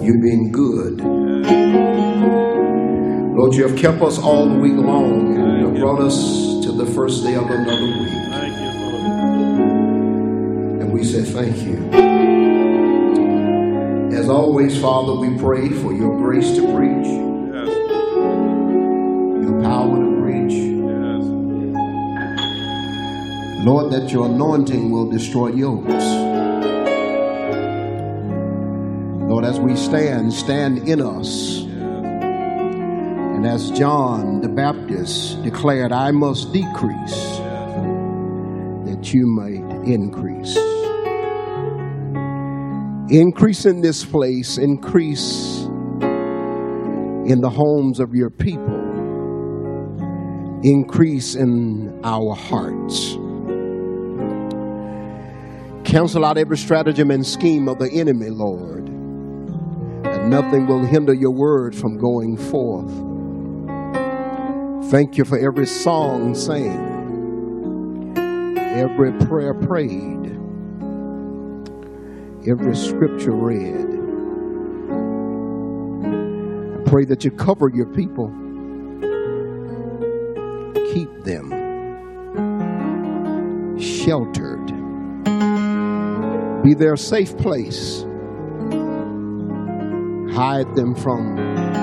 you've been good. Lord, you have kept us all the week long, and you have brought us to the first day of another week. Thank you, Lord. And we say thank you. As always, Father, we pray for your grace to preach, Yes. your power to preach. Yes. Lord, that your anointing will destroy yokes. Lord, as we stand in us. And as John the Baptist declared, I must decrease that you may increase. Increase in this place, increase in the homes of your people, increase in our hearts. Cancel out every stratagem and scheme of the enemy, Lord, and nothing will hinder your word from going forth. Thank you for every song sang, every prayer prayed, every scripture read. I pray that you cover your people, keep them sheltered, be their safe place, hide them from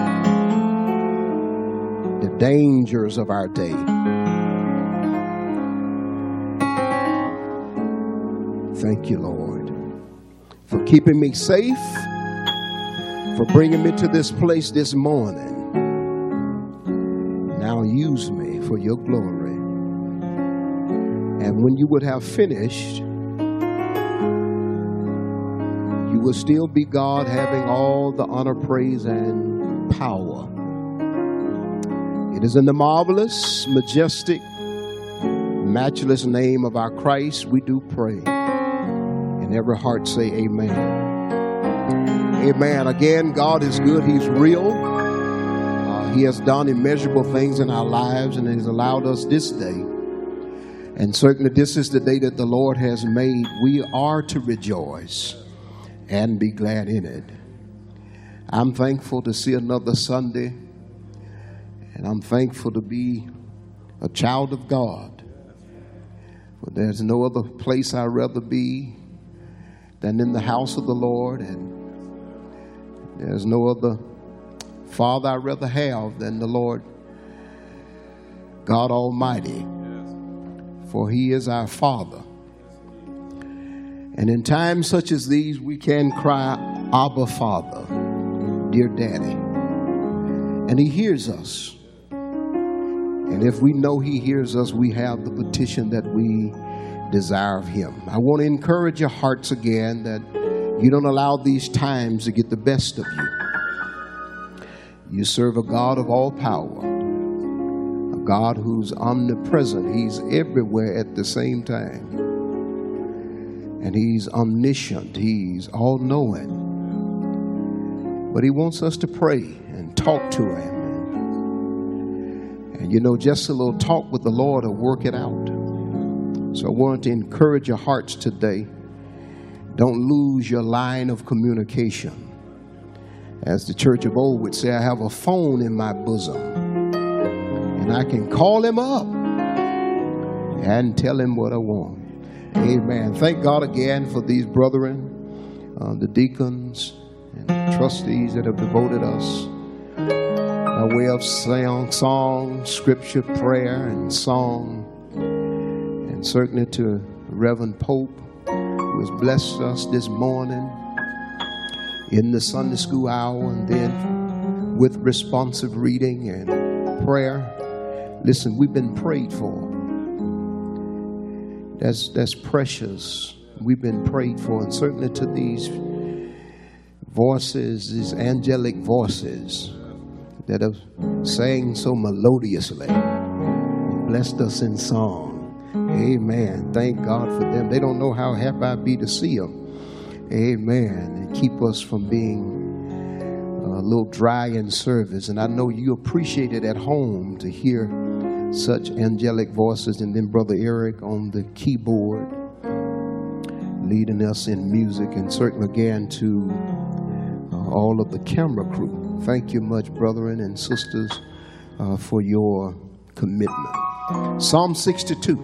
the dangers of our day. Thank you, Lord, for keeping me safe, for bringing me to this place this morning. Now use me for your glory. And when you would have finished, you will still be God, having all the honor, praise, and power. It is in the marvelous, majestic, matchless name of our Christ we do pray. And every heart say amen. Amen. Again, God is good. He's real. He has done immeasurable things in our lives, and He's allowed us this day. And certainly this is the day that the Lord has made. We are to rejoice and be glad in it. I'm thankful to see another Sunday. And I'm thankful to be a child of God. For there's no other place I'd rather be than in the house of the Lord. And there's no other Father I'd rather have than the Lord God Almighty. For He is our Father. And in times such as these, we can cry, Abba, Father, dear Daddy. And He hears us. And if we know He hears us, we have the petition that we desire of Him. I want to encourage your hearts again that you don't allow these times to get the best of you. You serve a God of all power, a God who's omnipresent. He's everywhere at the same time. And He's omniscient. He's all-knowing. But He wants us to pray and talk to Him. And you know, just a little talk with the Lord will work it out. So I want to encourage your hearts today. Don't lose your line of communication. As the church of old would say, I have a phone in my bosom. And I can call Him up and tell Him what I want. Amen. Thank God again for these brethren, the deacons and the trustees that have devoted us by way of song, scripture, prayer, and song. And certainly to Reverend Pope, who has blessed us this morning in the Sunday school hour, and then with responsive reading and prayer. Listen, we've been prayed for. That's precious. We've been prayed for, and certainly to these voices, these angelic voices that have sang so melodiously, blessed us in song. Amen. Thank God for them. They don't know how happy I'd be to see them. Amen. And keep us from being a little dry in service. And I know you appreciate it at home to hear such angelic voices. And then Brother Eric on the keyboard leading us in music. And certainly again to all of the camera crew. Thank you much, brethren and sisters, for your commitment. Psalm 62.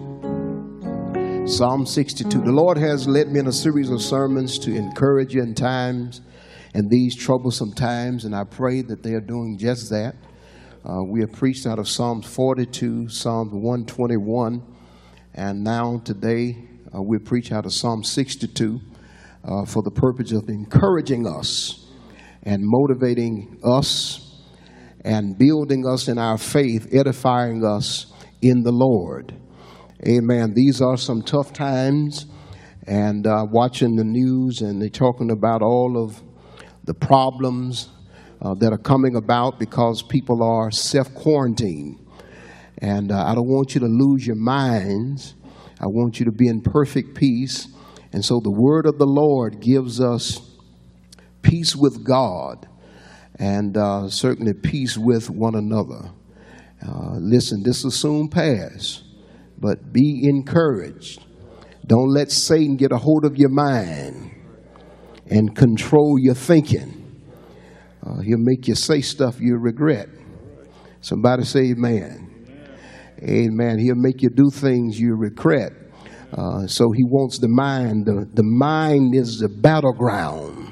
Psalm 62. The Lord has led me in a series of sermons to encourage you in times and these troublesome times, and I pray that they are doing just that. We have preached out of Psalms 42, Psalms 121, and now today we preach out of Psalm 62 for the purpose of encouraging us and motivating us and building us in our faith, edifying us in the Lord. Amen. These are some tough times, and watching the news, and they're talking about all of the problems that are coming about because people are self-quarantined. And I don't want you to lose your minds. I want you to be in perfect peace. And so the word of the Lord gives us peace with God and certainly peace with one another. Listen, this will soon pass, but be encouraged. Don't let Satan get a hold of your mind and control your thinking. He'll make you say stuff you regret. Somebody say amen. Amen. He'll make you do things you regret. So he wants the mind. The mind is the battleground,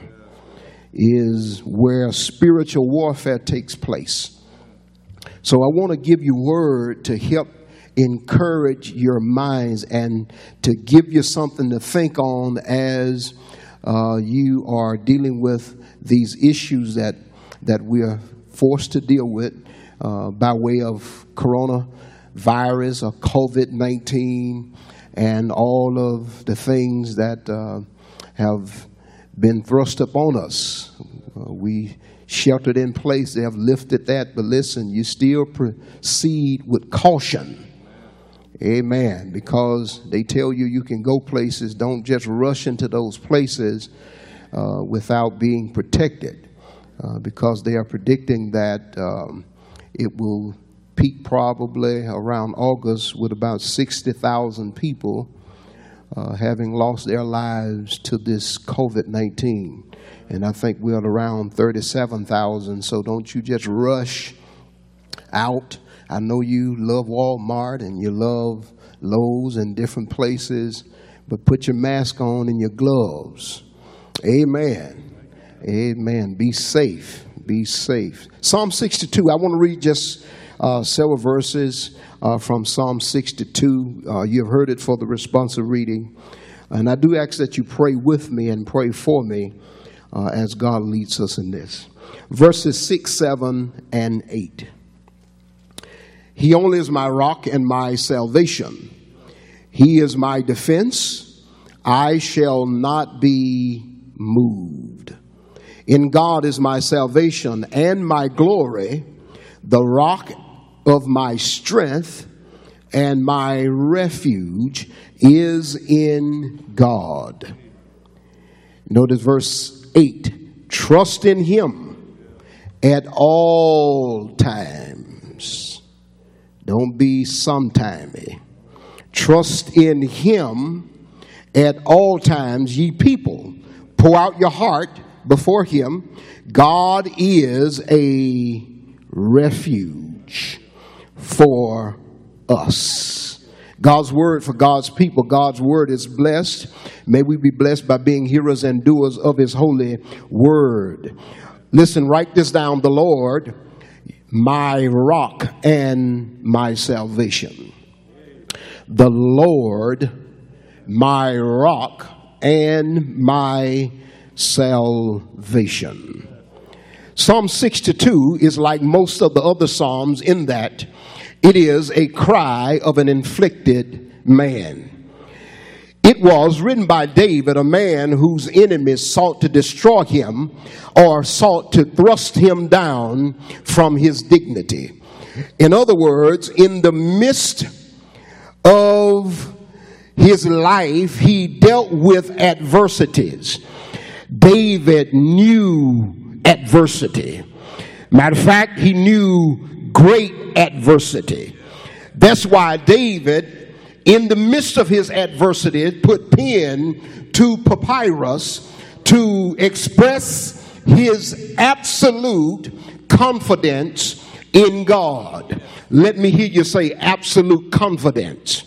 is where spiritual warfare takes place. So I want to give you word to help encourage your minds and to give you something to think on as you are dealing with these issues that we are forced to deal with by way of coronavirus or COVID-19 and all of the things that have been thrust upon us. We sheltered in place. They have lifted that, but listen, you still proceed with caution. Amen. Because they tell you you can go places. Don't just rush into those places without being protected, because they are predicting that it will peak probably around August with about 60,000 people having lost their lives to this COVID-19. And I think we're at around 37,000. So don't you just rush out. I know you love Walmart and you love Lowe's and different places, but put your mask on and your gloves. Amen. Amen. Be safe. Be safe. Psalm 62. I want to read just several verses from Psalm 62. You have heard it for the responsive reading. And I do ask that you pray with me and pray for me as God leads us in this. Verses 6, 7, and 8. He only is my rock and my salvation. He is my defense. I shall not be moved. In God is my salvation and my glory, the rock of my strength, and my refuge is in God. Notice verse 8. Trust in him at all times. Don't be sometimey. Trust in him at all times, ye people. Pour out your heart before him. God is a refuge for us. God's word for God's people. God's word is blessed. May we be blessed by being hearers and doers of his holy word. Listen, write this down. The Lord, my rock and my salvation. The Lord, my rock and my salvation. Psalm 62 is like most of the other Psalms in that it is a cry of an afflicted man. It was written by David, a man whose enemies sought to destroy him or sought to thrust him down from his dignity. In other words, in the midst of his life, he dealt with adversities. David knew adversity. Matter of fact, he knew great adversity. That's why David, in the midst of his adversity, put pen to papyrus to express his absolute confidence in God. Let me hear you say absolute confidence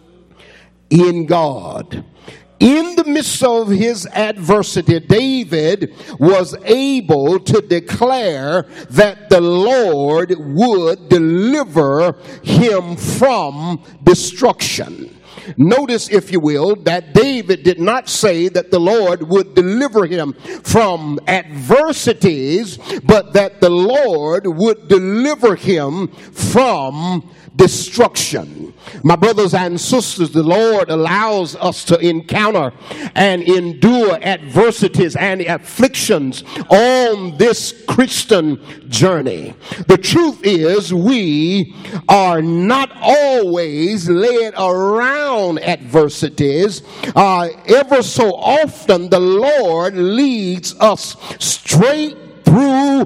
in God. In the midst of his adversity, David was able to declare that the Lord would deliver him from destruction. Notice, if you will, that David did not say that the Lord would deliver him from adversities, but that the Lord would deliver him from destruction. My brothers and sisters, the Lord allows us to encounter and endure adversities and afflictions on this Christian journey. The truth is, we are not always led around adversities. Ever so often, the Lord leads us straight through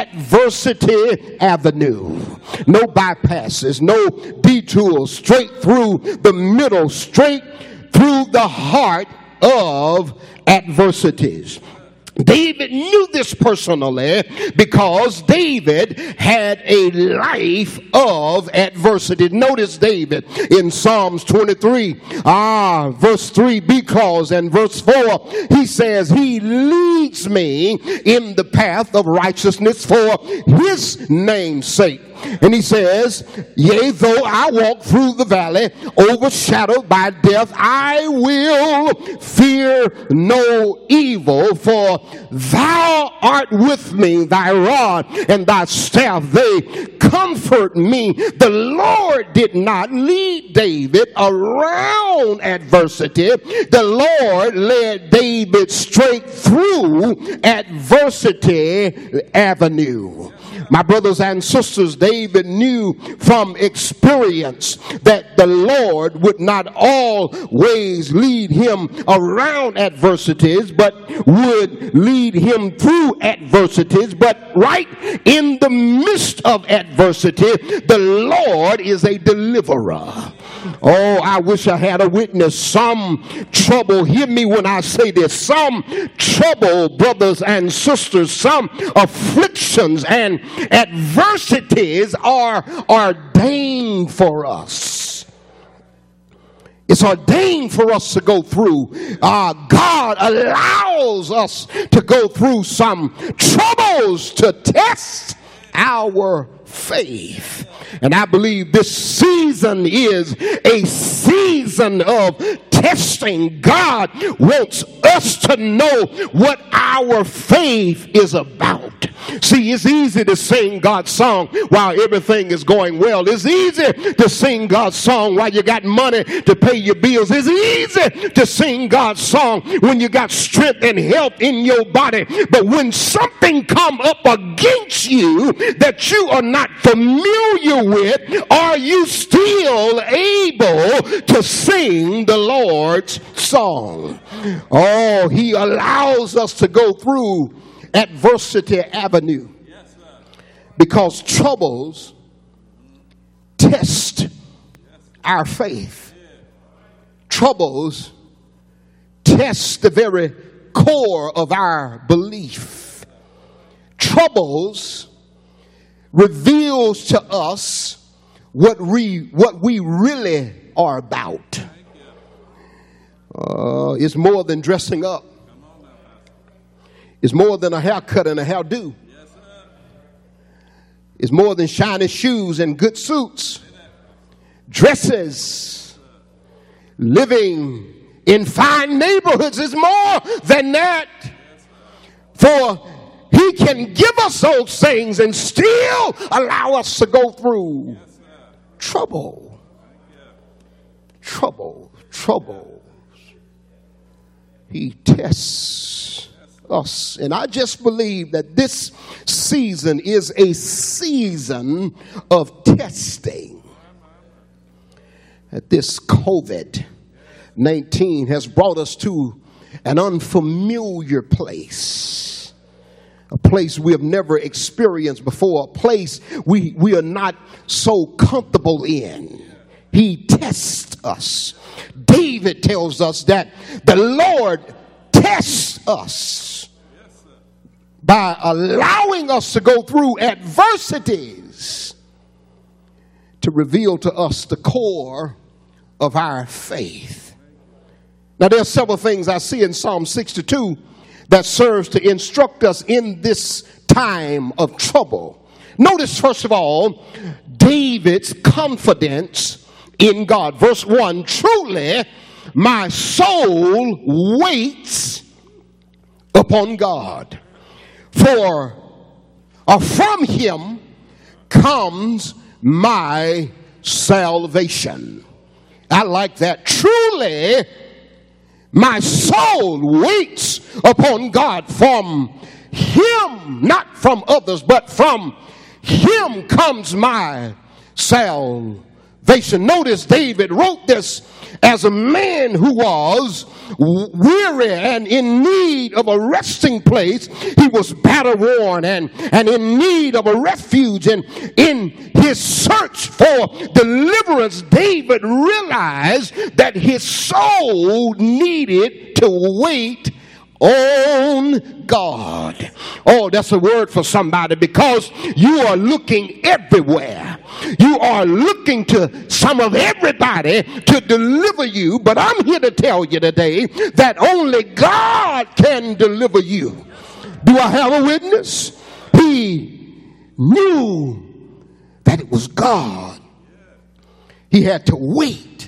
adversity avenue. No bypasses, no detours, straight through the middle, straight through the heart of adversities. David knew this personally because David had a life of adversity. Notice David in Psalms 23, verse 3, B clause, and verse 4, he says, he leads me in the path of righteousness for his name's sake. And he says, yea, though I walk through the valley overshadowed by death, I will fear no evil, for thou art with me, thy rod and thy staff, they comfort me. The Lord did not lead David around adversity. The Lord led David straight through adversity avenue. My brothers and sisters, David knew from experience that the Lord would not always lead him around adversities, but would lead him through adversities. But right in the midst of adversity, the Lord is a deliverer. Oh, I wish I had a witness. Some trouble, hear me when I say this, some trouble, brothers and sisters, some afflictions and adversities are ordained for us. It's ordained for us to go through. God allows us to go through some troubles to test our faith. And I believe this season is a season of testing. God wants us to know what our faith is about. See, it's easy to sing God's song while everything is going well. It's easy to sing God's song while you got money to pay your bills. It's easy to sing God's song when you got strength and health in your body. But when something come up against you that you are not familiar with, are you still able to sing the Lord's song? Oh, he allows us to go through adversity avenue because troubles test our faith. Troubles test the very core of our belief. Troubles reveals to us what we really are about. It's more than dressing up. It's more than a haircut and a hairdo. It's more than shiny shoes and good suits. Dresses. Living in fine neighborhoods is more than that. For he can give us those things and still allow us to go through trouble. Trouble. He tests us. And I just believe that this season is a season of testing. That this COVID-19 has brought us to an unfamiliar place. A place we have never experienced before. A place we are not so comfortable in. He tests us. David tells us that the Lord tests us. by allowing us to go through adversities to reveal to us the core of our faith. Now, there are several things I see in Psalm 62 that serves to instruct us in this time of trouble. Notice, first of all, David's confidence in God. Verse 1, truly my soul waits upon God, for from him comes my salvation. I like that. Truly my soul waits upon God. From him, not from others, but from him comes my salvation. Notice David wrote this as a man who was weary and in need of a resting place. He was battle worn and in need of a refuge. And in his search for deliverance, David realized that his soul needed to wait on God. Oh, that's a word for somebody, because you are looking everywhere. You are looking to some of everybody to deliver you, but I'm here to tell you today that only God can deliver you. Do I have a witness? He knew that it was God. He had to wait.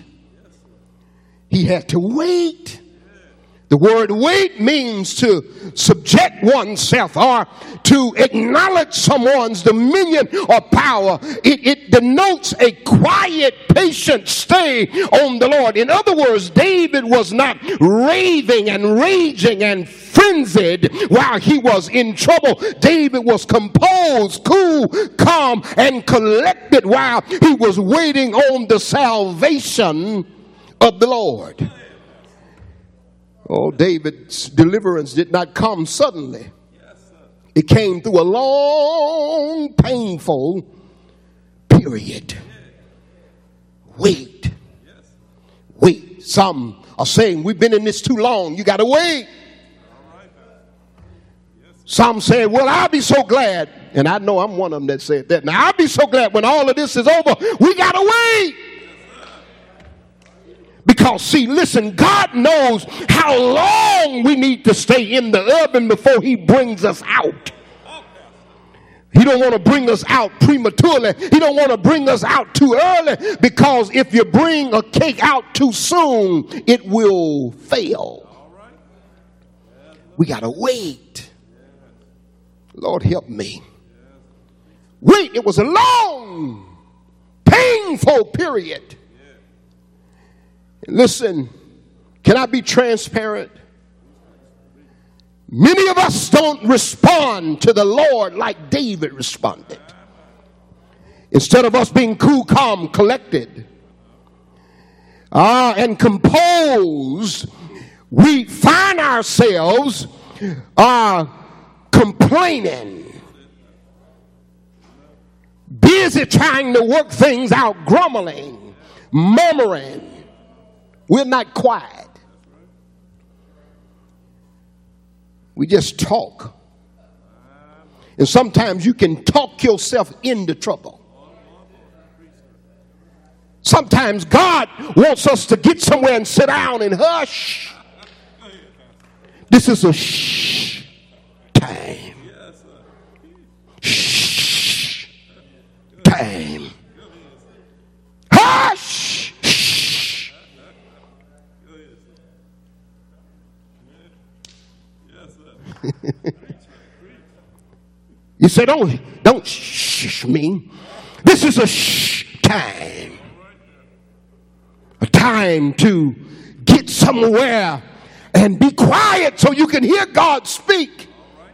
He had to wait. The word wait means to subject oneself or to acknowledge someone's dominion or power. It denotes a quiet, patient stay on the Lord. In other words, David was not raving and raging and frenzied while he was in trouble. David was composed, cool, calm, and collected while he was waiting on the salvation of the Lord. Oh, David's deliverance did not come suddenly. It came through a long, painful period. Wait. Wait. Some are saying, we've been in this too long. You got to wait. Some say, well, I'll be so glad. And I know I'm one of them that said that. Now, I'll be so glad when all of this is over. We got to wait. Because, see, listen, God knows how long we need to stay in the oven before he brings us out. He don't want to bring us out prematurely. He don't want to bring us out too early, because if you bring a cake out too soon, it will fail. We got to wait. Lord, help me. Wait, it was a long, painful period. Listen, can I be transparent? Many of us don't respond to the Lord like David responded. Instead of us being cool, calm, collected, and composed, we find ourselves complaining, busy trying to work things out, grumbling, murmuring. We're not quiet. We just talk. And sometimes you can talk yourself into trouble. Sometimes God wants us to get somewhere and sit down and hush. This is a shh time. Shh time. Hush. You say, don't shh me. This is a shh time. A time to get somewhere and be quiet so you can hear God speak.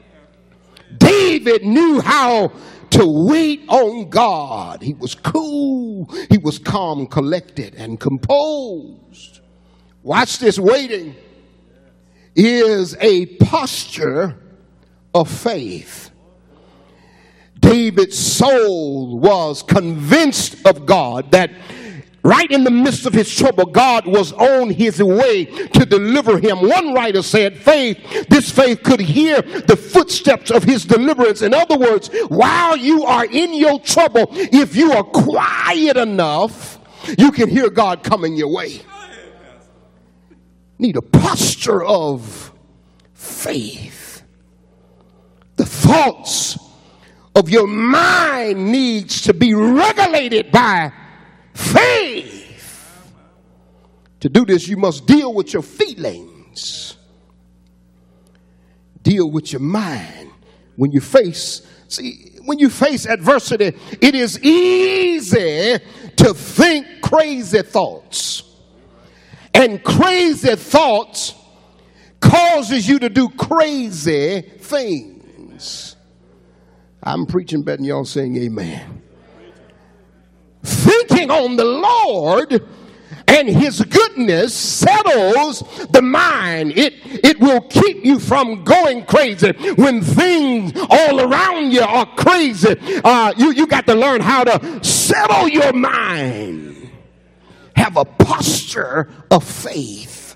David knew how to wait on God. He was cool. He was calm, collected, and composed. Watch this. Waiting is a posture of faith. David's soul was convinced of God, that Right in the midst of his trouble, God was on his way to deliver him. One writer said, this faith could hear the footsteps of his deliverance. In other words, while you are in your trouble, if you are quiet enough, you can hear God coming your way. Need a posture of faith. The thoughts of your mind needs to be regulated by faith. To do this, you must deal with your feelings. Deal with your mind. When you face adversity, it is easy to think crazy thoughts. And crazy thoughts causes you to do crazy things. I'm preaching better than y'all saying amen. Thinking on the Lord and his goodness settles the mind. It will keep you from going crazy. When things all around you are crazy, you got to learn how to settle your mind. Have a posture of faith.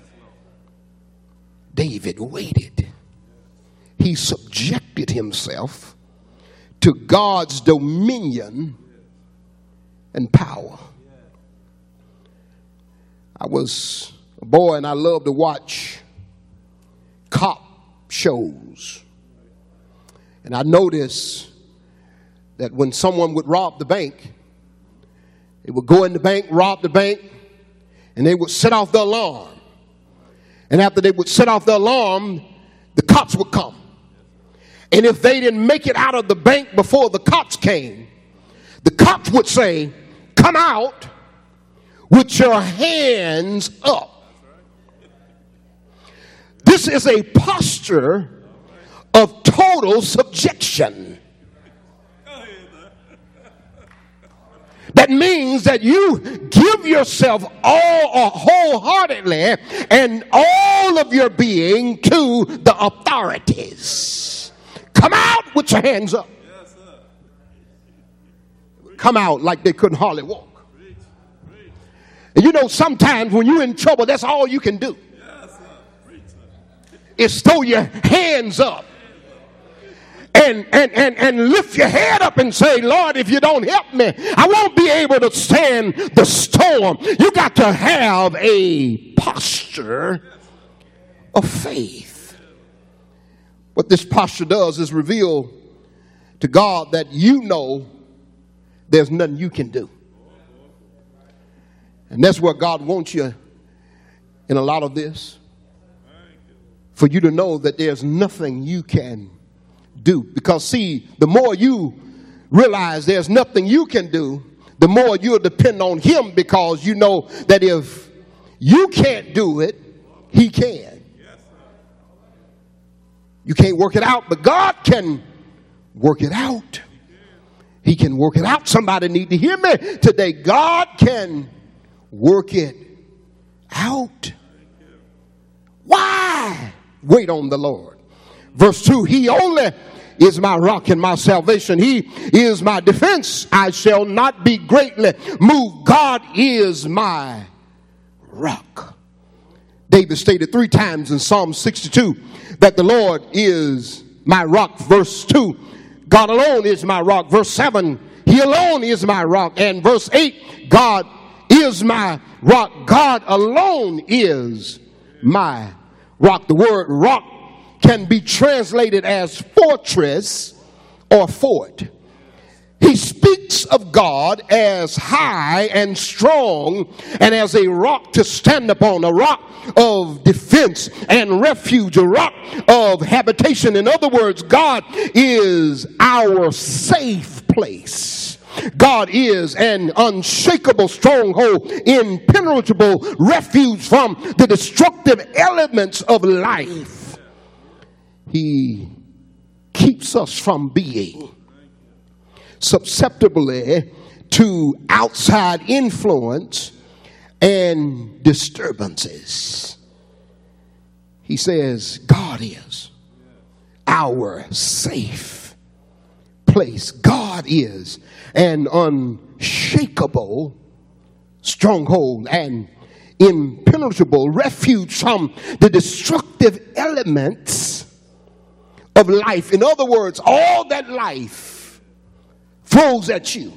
David waited. He subjected himself to God's dominion and power. I was a boy and I loved to watch cop shows. And I noticed that when someone would rob the bank, they would go in the bank, rob the bank, and they would set off the alarm. And after they would set off the alarm, the cops would come. And if they didn't make it out of the bank before the cops came, the cops would say, "Come out with your hands up." This is a posture of total subjection. That means that you give yourself all wholeheartedly and all of your being to the authorities. Come out with your hands up. Come out like they couldn't hardly walk. And you know, sometimes when you're in trouble, that's all you can do. Is throw your hands up and lift your head up and say, "Lord, if you don't help me, I won't be able to stand the storm." You got to have a posture of faith. What this posture does is reveal to God that you know there's nothing you can do. And that's where God wants you in a lot of this. For you to know that there's nothing you can do. Because see, the more you realize there's nothing you can do, the more you'll depend on him, because you know that if you can't do it, he can. You can't work it out, but God can work it out. He can work it out. Somebody need to hear me today. God can work it out. Why? Wait on the Lord. Verse 2, he only is my rock and my salvation. He is my defense. I shall not be greatly moved. God is my rock. David stated 3 times in Psalm 62 that the Lord is my rock. Verse 2, God alone is my rock. Verse 7, he alone is my rock. And verse 8, God is my rock. God alone is my rock. The word rock can be translated as fortress or fort. He speaks of God as high and strong and as a rock to stand upon, a rock of defense and refuge, a rock of habitation. In other words, God is our safe place. God is an unshakable stronghold, impenetrable refuge from the destructive elements of life. He keeps us from being susceptible to outside influence and disturbances. He says God is our safe place. God is an unshakable stronghold and impenetrable refuge from the destructive elements of life. In other words, all that life throws at you.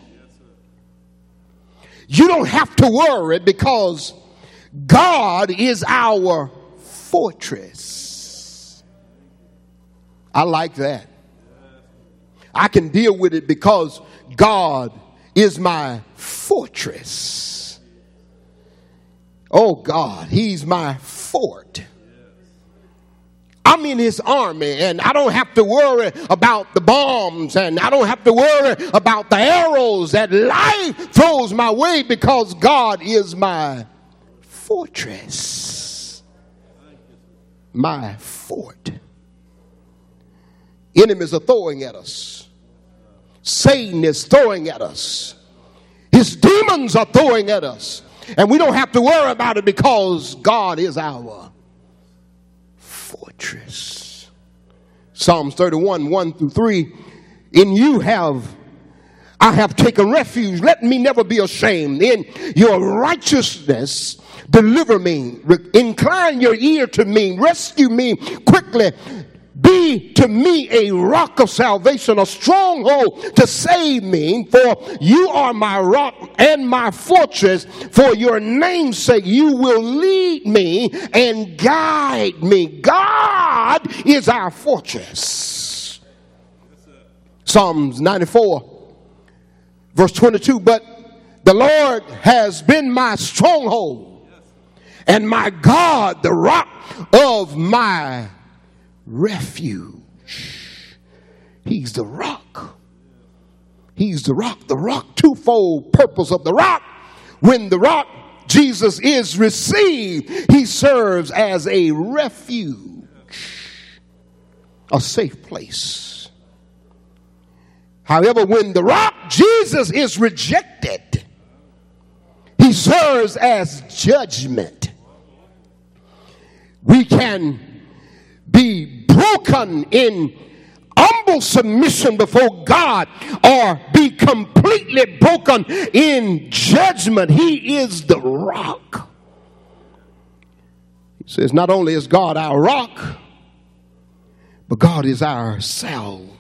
You don't have to worry because God is our fortress. I like that. I can deal with it because God is my fortress. Oh God, He's my fort. I'm in His army and I don't have to worry about the bombs and I don't have to worry about the arrows that life throws my way because God is my fortress. My fort. Enemies are throwing at us. Satan is throwing at us. His demons are throwing at us. And we don't have to worry about it because God is our fortress. Psalms 31, 1 through 3. In you I have taken refuge. Let me never be ashamed. In your righteousness, deliver me. Incline your ear to me. Rescue me quickly. Be to me a rock of salvation, a stronghold to save me. For you are my rock and my fortress. For your name's sake, you will lead me and guide me. God is our fortress. Psalms 94, verse 22. But the Lord has been my stronghold and my God, the rock of my refuge. He's the rock. He's the rock. The rock, twofold purpose of the rock. When the rock, Jesus, is received, He serves as a refuge, a safe place. However, when the rock, Jesus, is rejected, He serves as judgment. We can be broken in humble submission before God or be completely broken in judgment. He is the rock. He says not only is God our rock, but God is our salvation.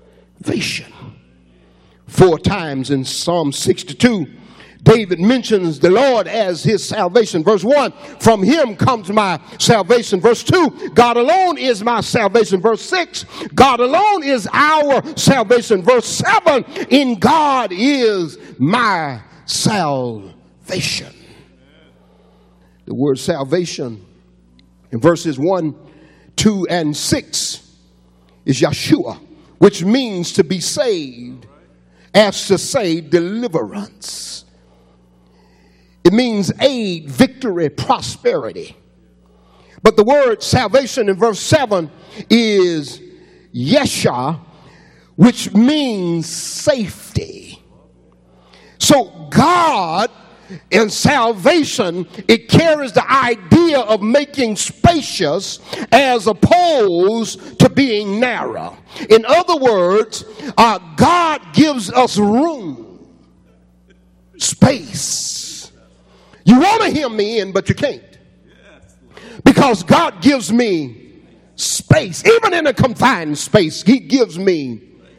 4 times in Psalm 62, David mentions the Lord as his salvation. Verse 1, from Him comes my salvation. Verse 2, God alone is my salvation. Verse 6, God alone is our salvation. Verse 7, in God is my salvation. The word salvation in verses 1, 2, and 6 is Yeshua, which means to be saved, as to say deliverance. It means aid, victory, prosperity. But the word salvation in verse 7 is Yesha, which means safety. So God in salvation, it carries the idea of making spacious as opposed to being narrow. In other words, God gives us room, space. You want to hem me in, but you can't. Because God gives me space. Even in a confined space, He gives me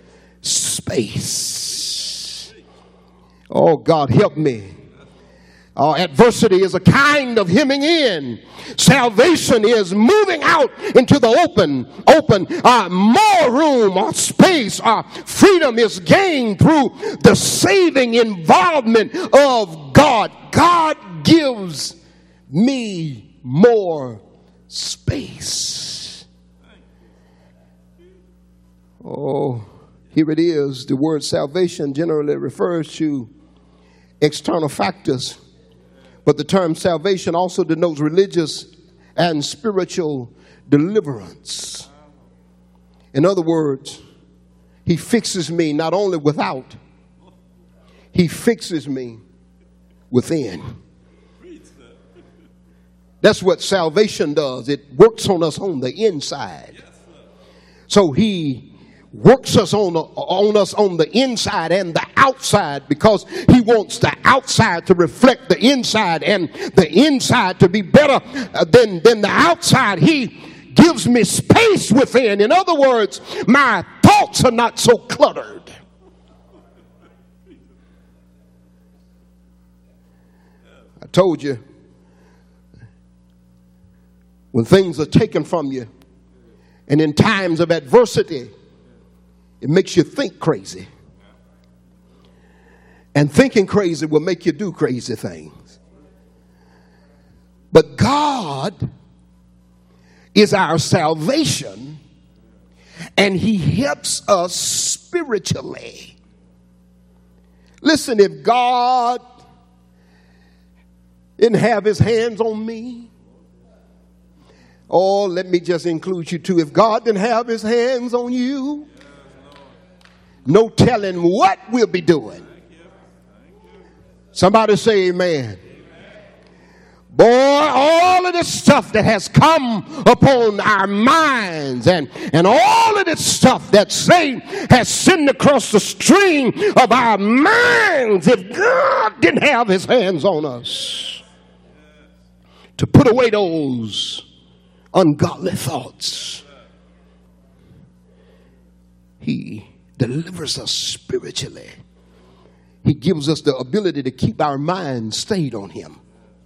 space. Oh, God, help me. Adversity is a kind of hemming in. Salvation is moving out into the open, more room or space. Freedom is gained through the saving involvement of God. God gives me more space. Oh, here it is. The word salvation generally refers to external factors, but the term salvation also denotes religious and spiritual deliverance. In other words, He fixes me not only without, He fixes me within. That's what salvation does. It works on us on the inside. So He works us on the inside and the outside, because he wants the outside to reflect the inside and the inside to be better than the outside. He gives me space within. In other words, my thoughts are not so cluttered. I told you, when things are taken from you and in times of adversity, it makes you think crazy. And thinking crazy will make you do crazy things. But God is our salvation, and he helps us spiritually. Listen, if God didn't have his hands on me, oh, let me just include you too. If God didn't have his hands on you, no telling what we'll be doing. Somebody say amen. Boy, all of this stuff that has come upon our minds and all of this stuff that Satan has sent across the stream of our minds, if God didn't have his hands on us to put away those ungodly thoughts, he delivers us spiritually. He gives us the ability to keep our minds stayed on him.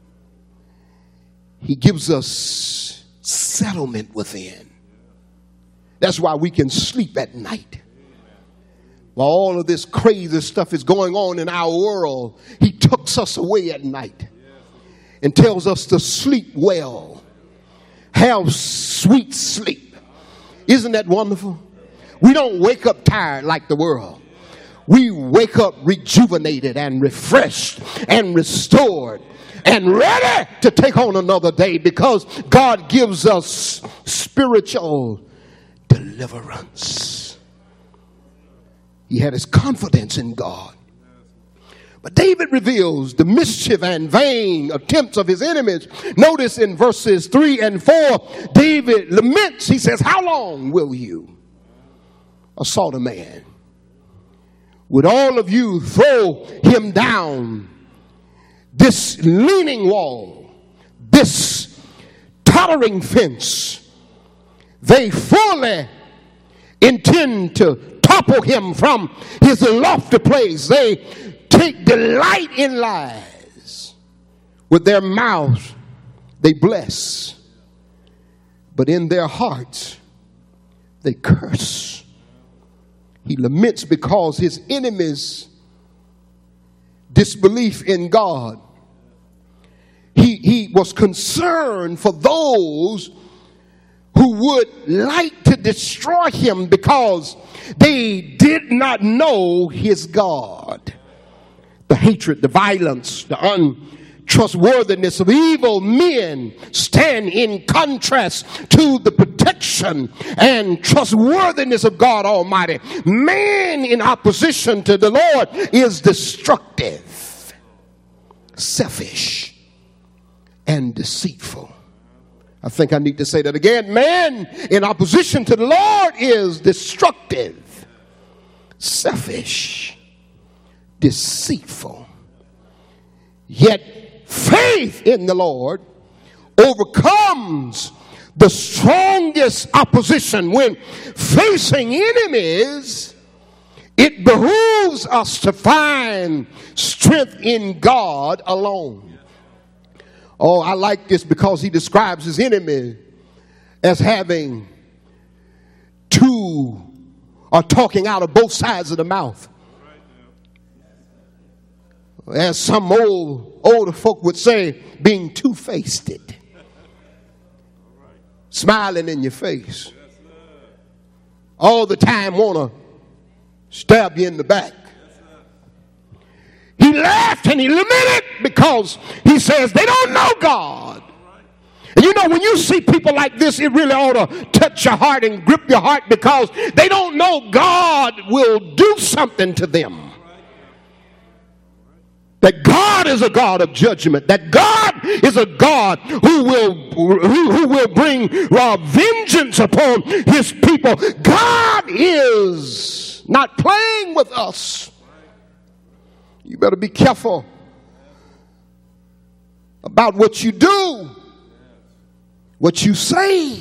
He gives us settlement within. That's why we can sleep at night. While all of this crazy stuff is going on in our world, he tucks us away at night and tells us to sleep well. Have sweet sleep. Isn't that wonderful? We don't wake up tired like the world. We wake up rejuvenated and refreshed and restored and ready to take on another day, because God gives us spiritual deliverance. He had his confidence in God. But David reveals the mischief and vain attempts of his enemies. Notice in verses 3 and 4, David laments. He says, how long will you assault a man? Would all of you throw him down this leaning wall, this tottering fence? They fully intend to topple him from his lofty place. They take delight in lies. With their mouths they bless, but in their hearts they curse. He laments because his enemies' disbelief in God. He was concerned for those who would like to destroy him because they did not know his God. The hatred, the violence, the untrustworthiness of evil men stand in contrast to the protection and trustworthiness of God Almighty. Man in opposition to the Lord is destructive, selfish, and deceitful. I think I need to say that again. Man in opposition to the Lord is destructive, selfish, deceitful. Yet faith in the Lord overcomes the strongest opposition. When facing enemies, it behooves us to find strength in God alone. Oh, I like this because he describes his enemy as having two, or talking out of both sides of the mouth. As some older folk would say, being two-faced. Smiling in your face. All the time want to stab you in the back. He laughed and he lamented because he says they don't know God. And you know, when you see people like this, it really ought to touch your heart and grip your heart, because they don't know God will do something to them. That God is a God of judgment. That God is a God who will bring vengeance upon his people. God is not playing with us. You better be careful about what you do, what you say.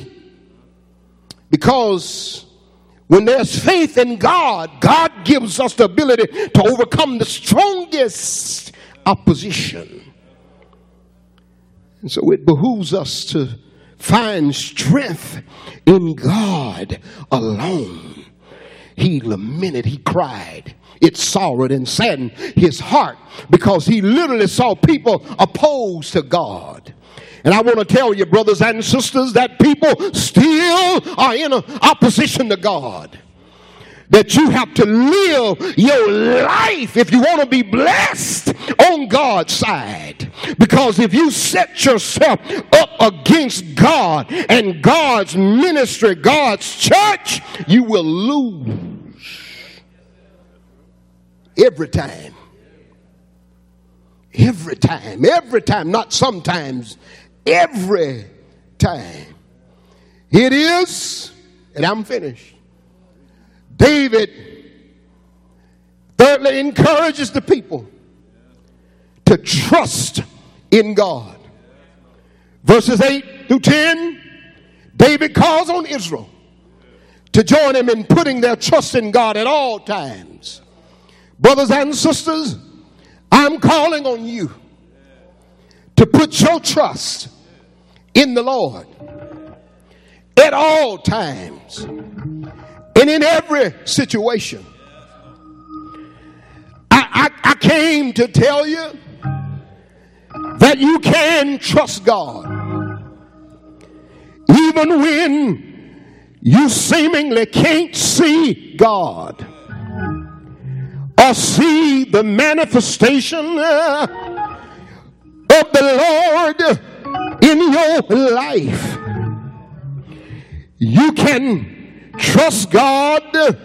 Because when there's faith in God, God gives us the ability to overcome the strongest opposition. And so it behooves us to find strength in God alone. He lamented, he cried. It sorrowed and saddened his heart because he literally saw people opposed to God. And I want to tell you, brothers and sisters, that people still are in opposition to God. That you have to live your life if you want to be blessed on God's side. Because if you set yourself up against God and God's ministry, God's church, you will lose every time. Every time. Every time. Not sometimes. Every time. It is, and I'm finished. David thirdly encourages the people to trust in God. Verses 8 through 10, David calls on Israel to join him in putting their trust in God at all times. Brothers and sisters, I'm calling on you to put your trust in the Lord at all times and in every situation. I came to tell you that you can trust God even when you seemingly can't see God or see the manifestation of the Lord in your life. You can trust God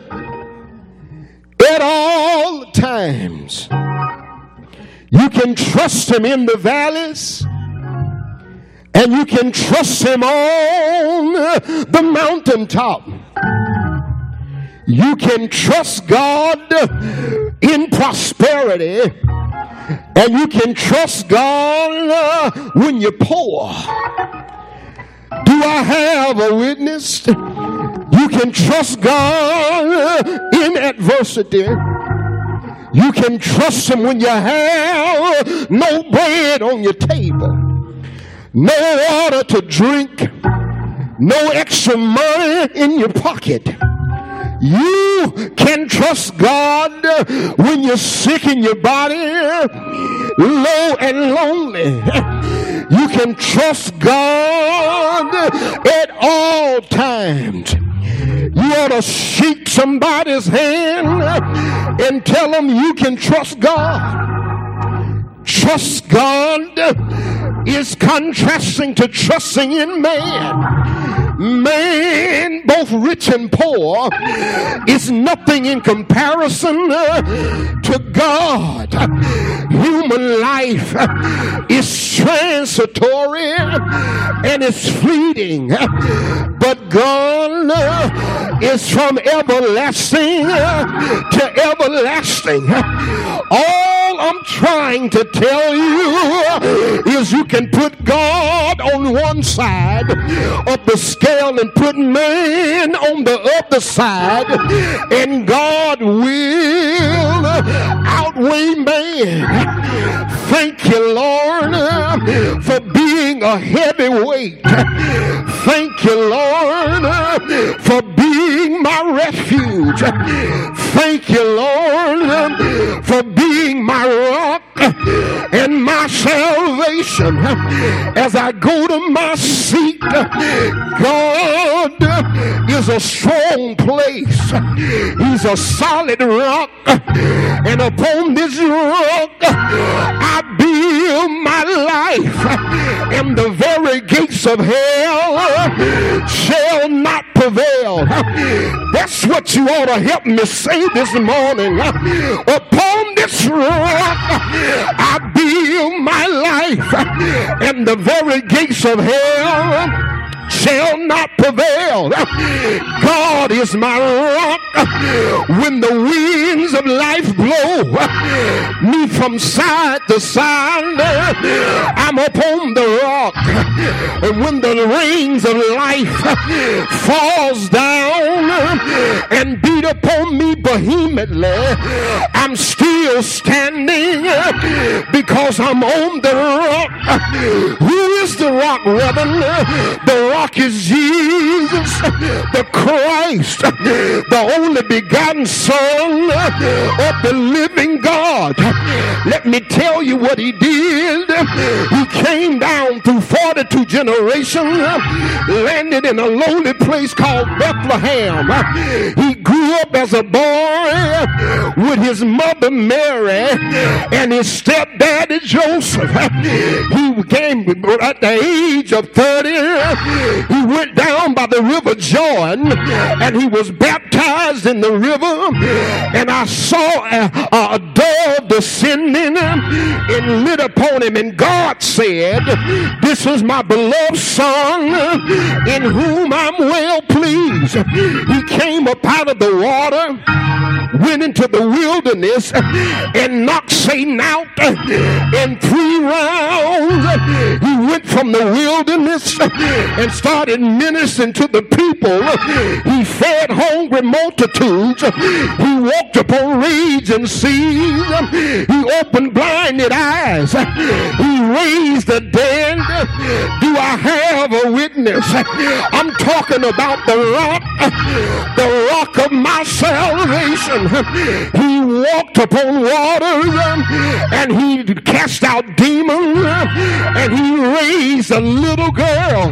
at all times. You can trust him in the valleys, and you can trust him on the mountaintop. You can trust God in prosperity, and you can trust God when you're poor. Do I have a witness? You can trust God in adversity. You can trust him when you have no bread on your table, no water to drink, no extra money in your pocket. You can trust God when you're sick in your body, low and lonely. You can trust God at all times. You ought to shake somebody's hand and tell them you can trust God. Trust God is contrasting to trusting in man. Man, both rich and poor, is nothing in comparison to God. Human life is transitory and it's fleeting, but God is from everlasting to everlasting. All I'm trying to tell you is you can put God on one side of the scale and put man on the other side, and God will outweigh man. Thank you, Lord, for being a heavyweight. Thank you, Lord, for being my refuge. Thank you, Lord, for being my rock and my salvation. As I go to my seat, God is a strong place. He's a solid rock, and upon this rock I build my life, and the very gates of hell shall not prevail. That's what you ought to help me say this morning. Upon this rock I build my life, and the very gates of hell shall not prevail. God is my rock. When the winds of life blow me from side to side, I'm upon the rock. And when the rains of life falls down and beat upon me vehemently, I'm still standing because I'm on the rock. Who is the rock, Reverend? The rock is Jesus, the Christ, the only begotten Son of the living God. Let me tell you what he did. He came down through 42 generations, landed in a lonely place called Bethlehem. He grew up as a boy with his mother Mary and his stepdaddy Joseph. He came at the age of 30. He went down by the river Jordan and he was baptized in the river, and I saw a dove descending and lit upon him, and God said, "This is my beloved Son in whom I'm well pleased." He came up out of the water, went into the wilderness and knocked Satan out in 3 rounds. He went from the wilderness and started ministering to the people. He fed hungry multitudes. He walked upon raging seas. He opened blinded eyes. He raised the dead. Do I have a witness? I'm talking about the rock of my salvation. He walked upon waters and he cast out demons and he raised a little girl.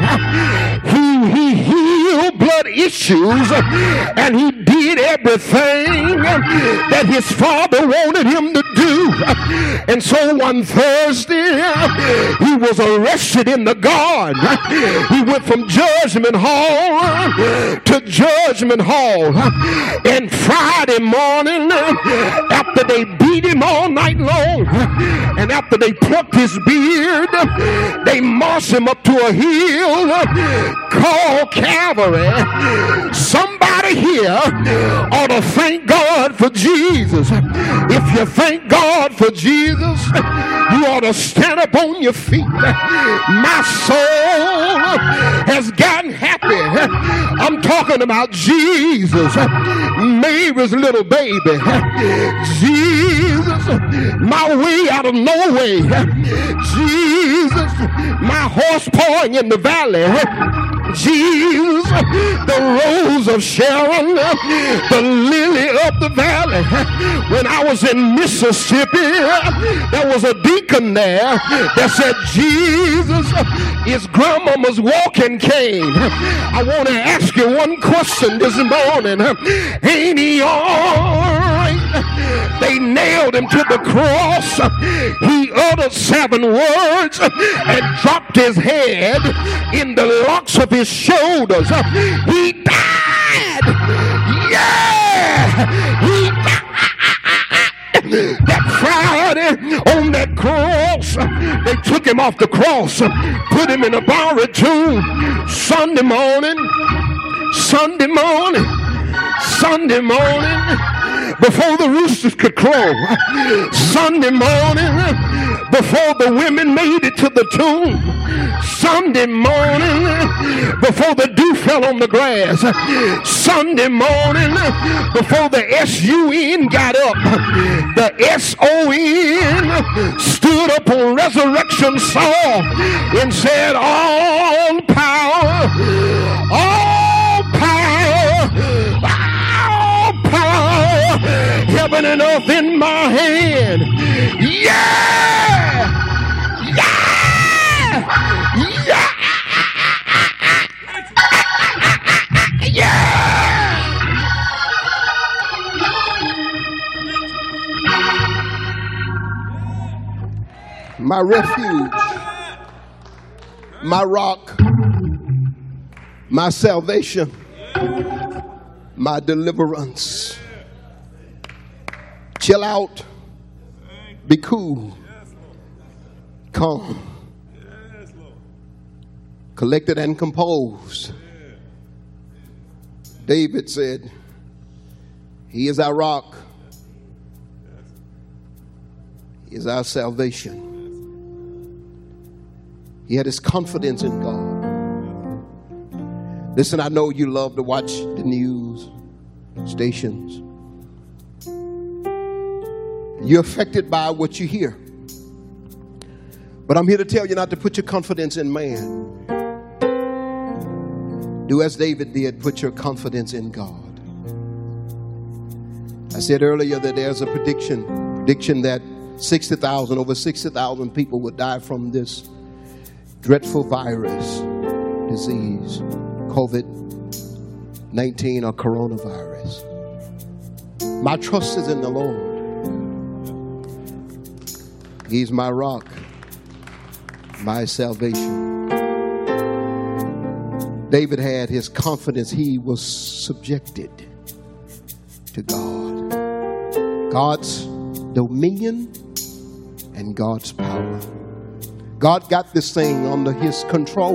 He healed blood issues and he did everything that his father wanted him to do. And so one Thursday he was arrested in the guard. He went from Judgment Hall to Judgment Hall. And Friday morning, after they beat him all night long and after they plucked his beard, they marched him up to a hill called Calvary. Somebody here ought to thank God for Jesus. If you thank God for Jesus, you ought to stand up on your feet. My soul has gotten happy. I'm talking about Jesus, Mary's little baby. Jesus, my way out of no way. Jesus, my horse pouring in the valley. Jesus, the rose of Sharon, the lily of the valley. When I was in Mississippi, there was a deacon there that said, Jesus is grandmama's walking cane. I want to ask you one question this morning. Ain't he all right? They nailed him to the cross. He uttered 7 words and dropped his head in the locks of his shoulders. He died. Yeah, he died. That Friday on that cross, they took him off the cross, put him in a borrowed tomb. Sunday morning, before the roosters could crow, Sunday morning, before the women made it to the tomb, Sunday morning, before the dew fell on the grass, Sunday morning, before the S-U-N got up, the S-O-N stood up on Resurrection Saw and said, all power, heaven and earth in my hand. Yeah! Yeah! Yeah! Yeah! My refuge, my rock, my salvation. my deliverance. Chill out. Be cool. Calm. Collected and composed. David said, He is our rock. He is our salvation. He had his confidence in God. Listen, I know you love to watch the news stations. You're affected by what you hear. But I'm here to tell you not to put your confidence in man. Do as David did, put your confidence in God. I said earlier that there's a prediction that over 60,000 people would die from this dreadful virus, disease, COVID-19 or coronavirus. My trust is in the Lord. He's my rock, my salvation. David had his confidence. He was subjected to God. God's dominion and God's power. God got this thing under his control.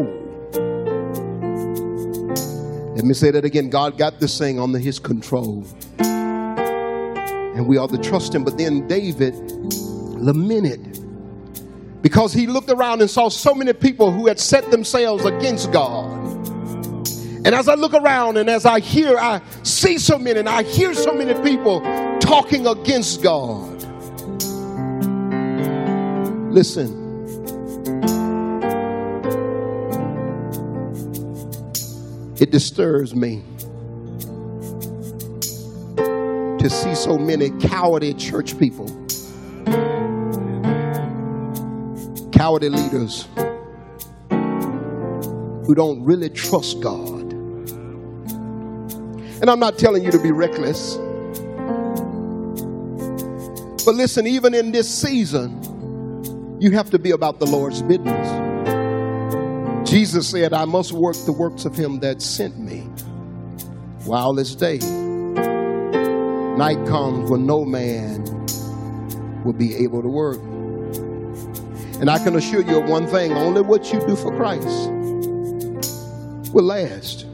Let me say that again. God got this thing under his control. And we ought to trust him. But then David lamented because he looked around and saw so many people who had set themselves against God. And as I look around and as I see so many and I hear so many people talking against God. Listen. It disturbs me to see so many cowardly church people, cowardly leaders who don't really trust God. And I'm not telling you to be reckless. But listen, even in this season, you have to be about the Lord's business. Jesus said, I must work the works of him that sent me while it's day. Night comes when no man will be able to work. And I can assure you of one thing, only what you do for Christ will last.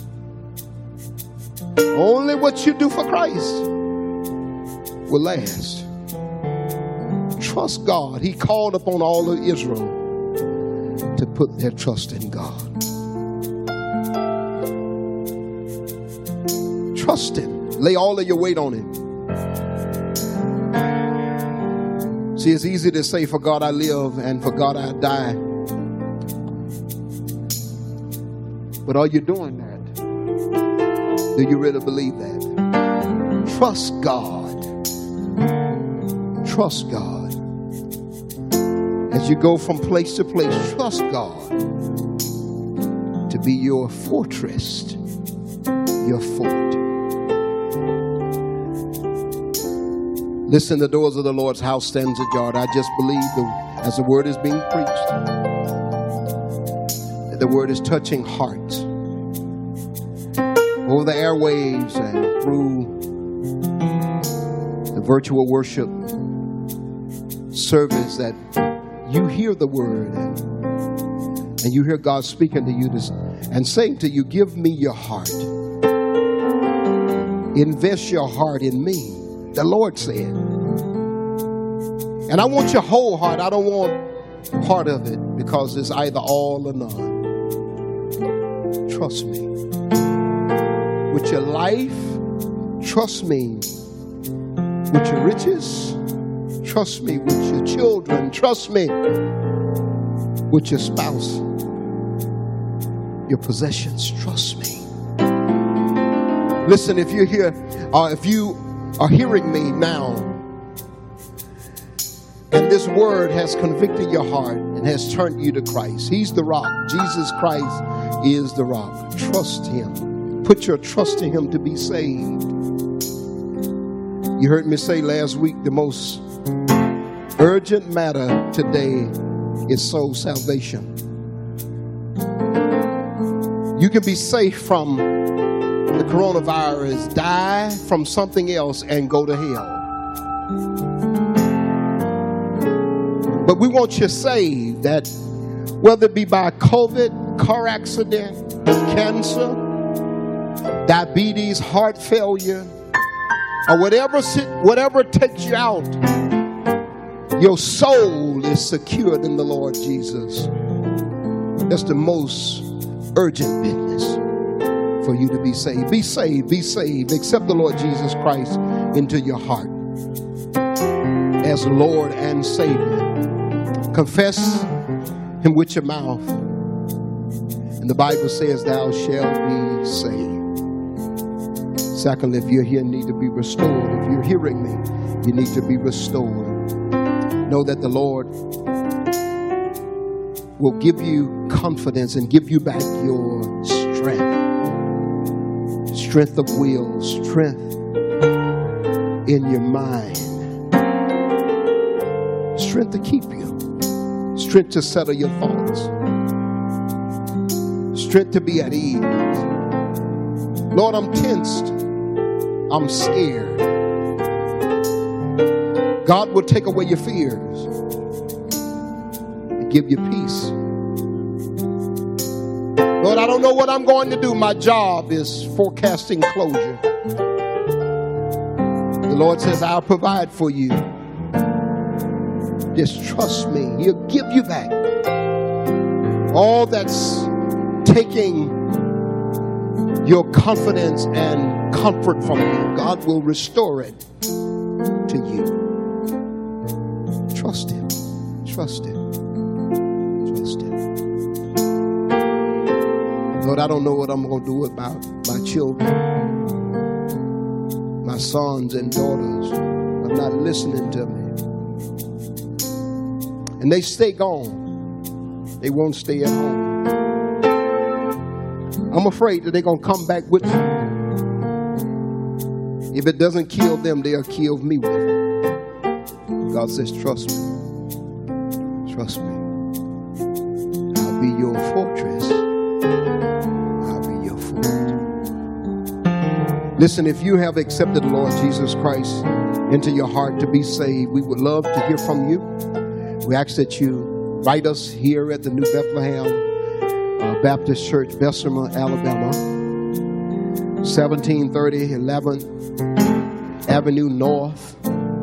Only what you do for Christ will last. Trust God. He called upon all of Israel to put their trust in God. Trust him. Lay all of your weight on him. See, it's easy to say, for God I live and for God I die. But are you doing that? Do you really believe that? Trust God. Trust God. As you go from place to place, trust God to be your fortress, your fort. Listen, the doors of the Lord's house stands ajar. I just believe as the word is being preached, that the word is touching hearts over the airwaves and through the virtual worship service, that you hear the word and you hear God speaking to you and saying to you, give me your heart. Invest your heart in me, the Lord said. And I want your whole heart. I don't want part of it, because it's either all or none. Trust me. With your life, trust me. With your riches, trust me. With your children, trust me. With your spouse, your possessions, trust me. Listen, if you're here, or if you are hearing me now, and this word has convicted your heart and has turned you to Christ. He's the rock. Jesus Christ is the rock. Trust him. Put your trust in him to be saved. You heard me say last week, the most urgent matter today is soul salvation. You can be safe from the coronavirus, die from something else, and go to hell. But we want you saved, that whether it be by COVID, car accident, cancer, diabetes, heart failure, or whatever takes you out, your soul is secured in the Lord Jesus. That's the most urgent business for you to be saved. Be saved, be saved. Accept the Lord Jesus Christ into your heart as Lord and Savior. Confess him with your mouth, and the Bible says thou shalt be saved. Secondly, if you're here and need to be restored, if you're hearing me, you need to be restored. Know that the Lord will give you confidence and give you back your strength of will, strength in your mind, strength to keep you, strength to settle your thoughts, strength to be at ease. Lord, I'm tensed, I'm scared. God will take away your fears and give you peace. Lord, I don't know what I'm going to do. My job is forecasting closure. The Lord says, I'll provide for you. Just trust me. He'll give you back all that's taking your confidence and comfort from you. God will restore it to you. Trust him. Trust him. Trust him. Lord, I don't know what I'm going to do about my children, my sons and daughters. I'm not listening to me. And they stay gone. They won't stay at home. I'm afraid that they're going to come back with me. If it doesn't kill them, they'll kill me with it. God says, trust me. Trust me. I'll be your fortress. I'll be your fort. Listen, if you have accepted the Lord Jesus Christ into your heart to be saved, we would love to hear from you. We ask that you write us here at the New Bethlehem Baptist Church, Bessemer, Alabama, 1730 11th Avenue North,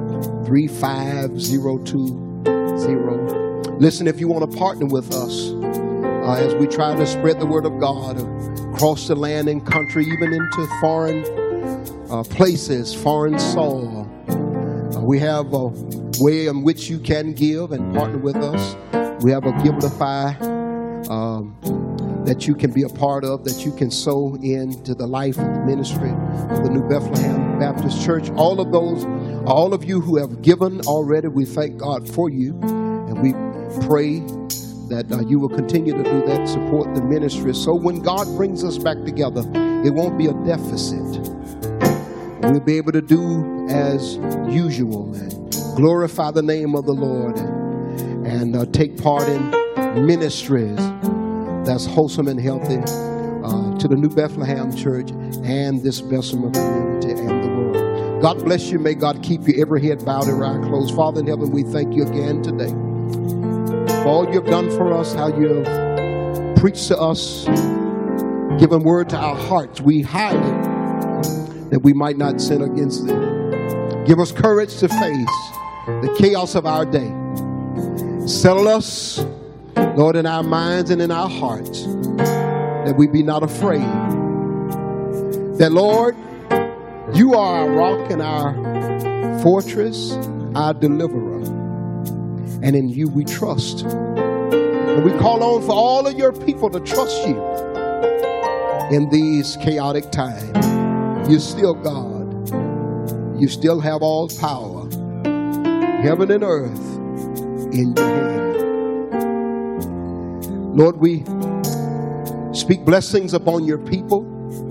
35020. Listen, if you want to partner with us as we try to spread the word of God across the land and country, even into foreign places, foreign soil, we have a way in which you can give and partner with us. We have a Givelify that you can be a part of, that you can sow into the life and ministry of the New Bethlehem Baptist Church. All of you who have given already, we thank God for you, and we pray that you will continue to do that, support the ministry. So when God brings us back together, it won't be a deficit. We'll be able to do as usual and glorify the name of the Lord and take part in ministries that's wholesome and healthy to the New Bethlehem Church and this Bessemer community and the world. God bless you. May God keep you, every head bowed and eye closed. Father in heaven, we thank you again today for all you've done for us, how you've preached to us, given word to our hearts. We hide it that we might not sin against them. Give us courage to face the chaos of our day. Settle us, Lord, in our minds and in our hearts, that we be not afraid. That, Lord, you are our rock and our fortress, our deliverer. And in you we trust. And we call on for all of your people to trust you in these chaotic times. You're still God. You still have all power, heaven and earth, in your hand. Lord, we speak blessings upon your people.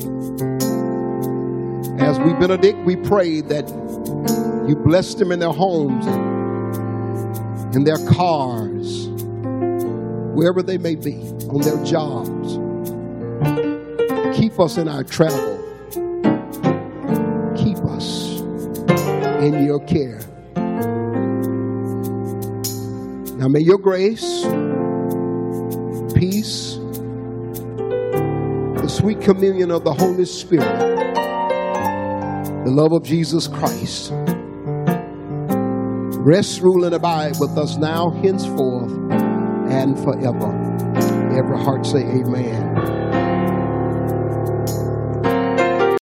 As we benedict, we pray that you bless them in their homes, in their cars, wherever they may be, on their jobs. Keep us in our travel. in your care. Now may your grace, peace, the sweet communion of the Holy Spirit, the love of Jesus Christ, rest, rule, and abide with us now, henceforth, and forever. Every heart say amen.